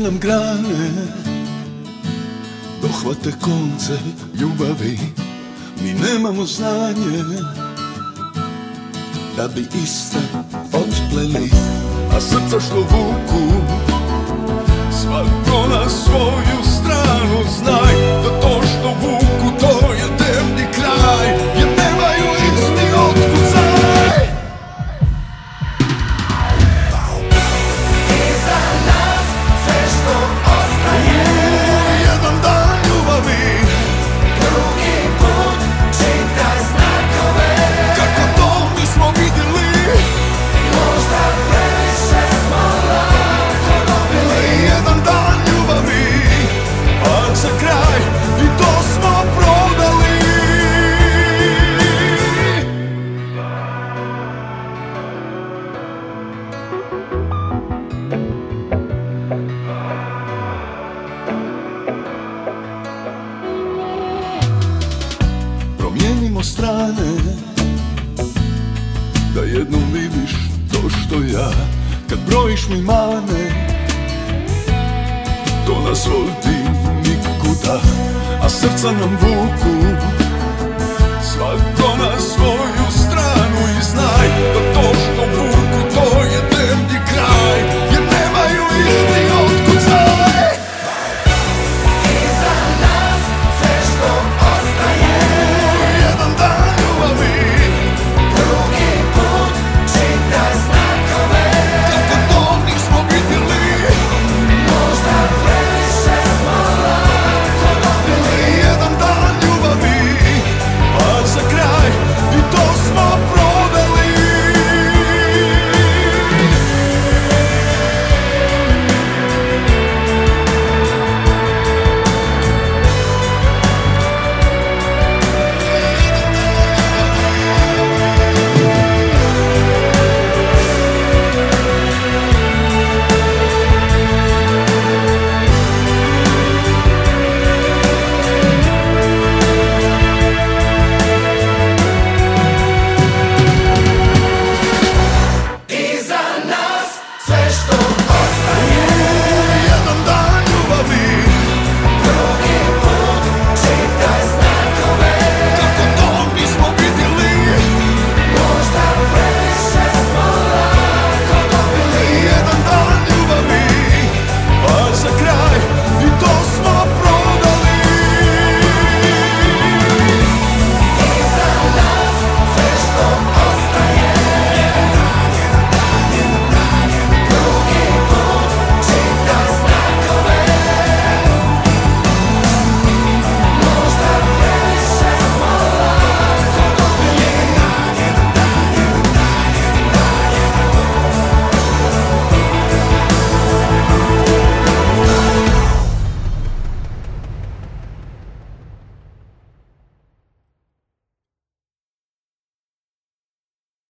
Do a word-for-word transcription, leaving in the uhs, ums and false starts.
nam grane, dohvate konce ljubavi. Mi nemamo znanje da bi iste otpleli, a srca što vuku svako na svoju stranu. Znaj da to što vuku to je temni kraj, jer nemaju isti otkucaj. Iza nas sve što ostaje, Jedan dan ljubavi, drugi put čitaj znakove. kako to nismo vidjeli, Možda previše smo lako dobili. jedan dan ljubavi, a za kraj i to smo prodali. Promijenimo strane, da jednom vidiš to što ja. Kad brojiš mi mane, to nas vodi nikuda, a srca nam vuku svako na svoju stranu. I znaj da